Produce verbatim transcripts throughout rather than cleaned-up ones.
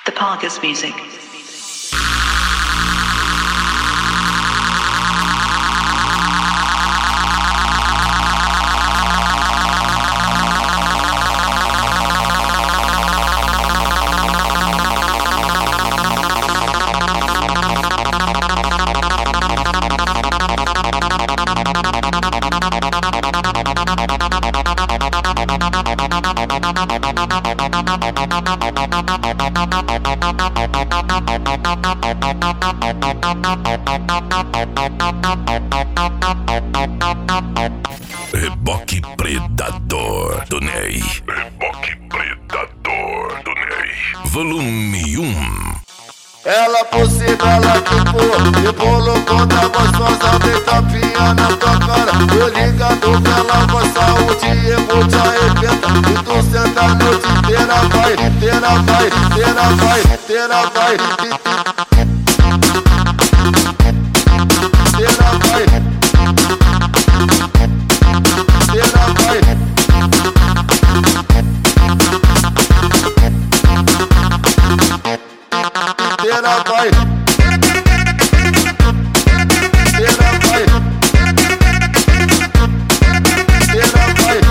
The Pargus Music. Reboque Predador do Ney. Reboque Predador do Ney. Volume um. Ela por cima, ela quicou e colocou da gostosa, vem tapinha na tua cara. Tô ligado que ela com saúde e vou te arrebentar. E tu senta a noite inteira, vai, inteira, vai, inteira, vai, inteira, vai, inteira, vai, inteira, vai. Inteira vai, inteira vai, inteira vai.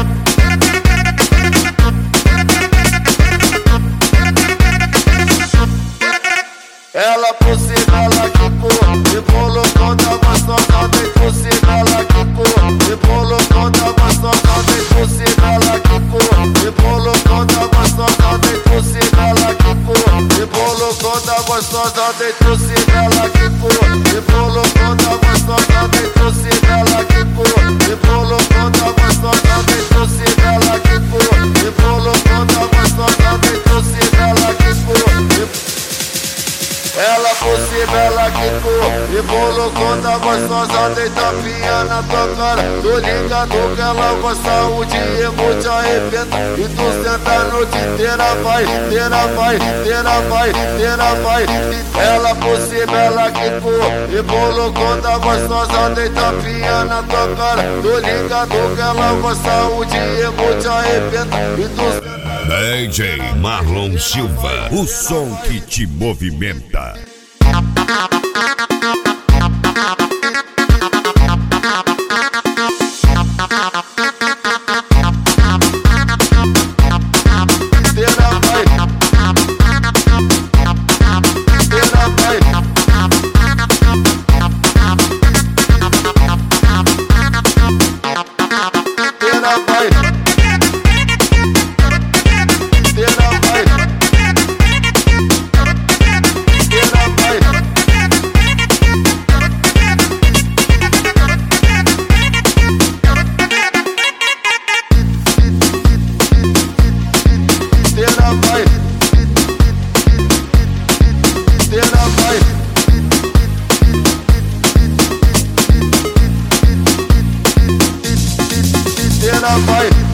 Ela por cima, ela quicou e colocou da gostosa, vem por cima, ela quicou e colocou da gostosa, vem por cima, ela quicou e colocou da gostosa, vem por cima, ela quicou e colocou da gostosa, vem por cima, ela quicou e colocou da gostosa, vem por cima, ela quicou e colocou da gostosa, vem por cima, ela quicou e colocou da gostosa, vem por cima, ela quicou. Ela por cima, ela quicou e colocou da gostosa, dei tapinha na tua cara. Tô ligado que ela com saúde e vou te arrebentar. E tu senta a noite inteira, vai, inteira, vai, inteira, vai, inteira, vai. Ela por cima, ela quicou e colocou da gostosa, dei tapinha na tua cara. Tô ligado que ela com saúde e vou te arrebentar. E tu D J Marlon Silva, o som que te movimenta. inteira vai, inteira vai, inteira vai. Vai.